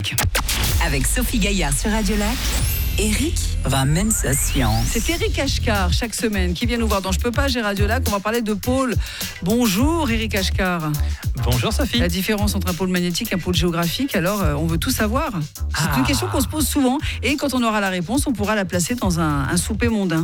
Avec Sophie Gaillard sur Radio Lac, Eric ramène sa science. C'est Eric Ashkar, chaque semaine, qui vient nous voir dans Je peux pas, j'ai Radio Lac. On va parler de pôle. Bonjour Eric Ashkar. Bonjour Sophie. La différence entre un pôle magnétique et un pôle géographique, alors on veut tout savoir. C'est une question qu'on se pose souvent et quand on aura la réponse, on pourra la placer dans un souper mondain.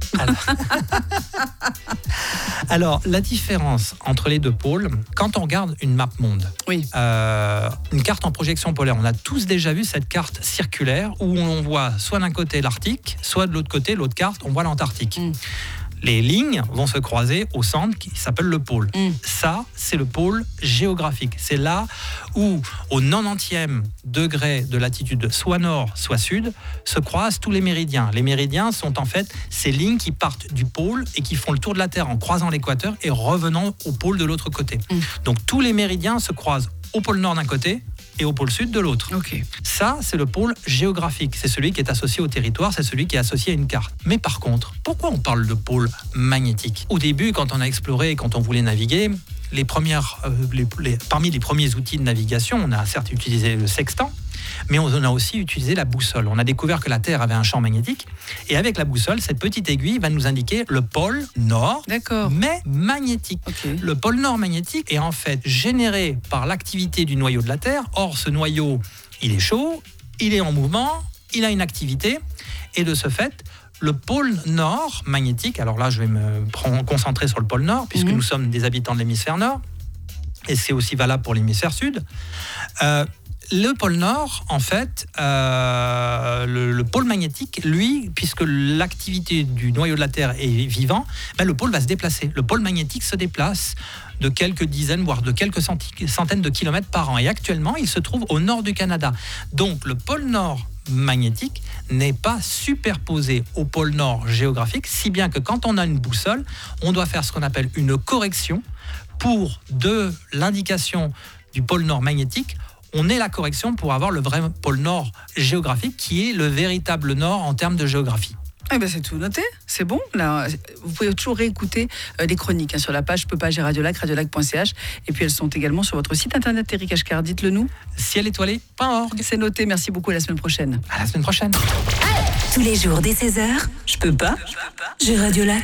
Alors, la différence entre les deux pôles, quand on regarde une map monde, Oui. Une carte en projection polaire, on a tous déjà vu cette carte circulaire où on voit soit d'un côté l'Arctique, soit de l'autre côté, l'autre carte, on voit l'Antarctique. Les lignes vont se croiser au centre qui s'appelle le pôle. Ça, c'est le pôle géographique. C'est là où, au 90e degré de latitude, soit nord, soit sud, se croisent tous les méridiens. Les méridiens sont en fait ces lignes qui partent du pôle et qui font le tour de la Terre en croisant l'équateur et revenant au pôle de l'autre côté. Donc tous les méridiens se croisent au pôle nord d'un côté et au pôle sud de l'autre. Ok. Ça, c'est le pôle géographique. C'est celui qui est associé au territoire, c'est celui qui est associé à une carte. Mais par contre, pourquoi on parle de pôle magnétique ? Au début, quand on a exploré, quand on voulait naviguer, parmi les premiers outils de navigation, on a certes utilisé le sextant, mais on a aussi utilisé la boussole. On a découvert que la Terre avait un champ magnétique, et avec la boussole, cette petite aiguille va nous indiquer le pôle nord, mais magnétique. Okay. Le pôle nord magnétique est en fait généré par l'activité du noyau de la Terre. Or, ce noyau, il est chaud, il est en mouvement, il a une activité, et de ce fait, le pôle nord magnétique, alors là je vais me concentrer sur le pôle nord, puisque nous sommes des habitants de l'hémisphère nord, et c'est aussi valable pour l'hémisphère sud. Le pôle Nord, en fait, le pôle magnétique, lui, puisque l'activité du noyau de la Terre est vivant, le pôle va se déplacer. Le pôle magnétique se déplace de quelques dizaines, voire de quelques centaines de kilomètres par an. Et actuellement, il se trouve au nord du Canada. Donc, le pôle Nord magnétique n'est pas superposé au pôle Nord géographique, si bien que quand on a une boussole, on doit faire ce qu'on appelle une correction pour de l'indication du pôle Nord magnétique. On est la correction pour avoir le vrai pôle Nord géographique qui est le véritable Nord en termes de géographie. Eh ben c'est tout noté, c'est bon. Là, vous pouvez toujours réécouter les chroniques sur la page Je peux pas, j'ai Radio Lac, radiolac.ch. Et puis elles sont également sur votre site internet, Eric Ashkar. Dites-le nous. Cielétoilé.org. C'est noté, merci beaucoup, à la semaine prochaine. À la semaine prochaine. Tous les jours dès 16h, je peux pas, j'ai Radio Lac.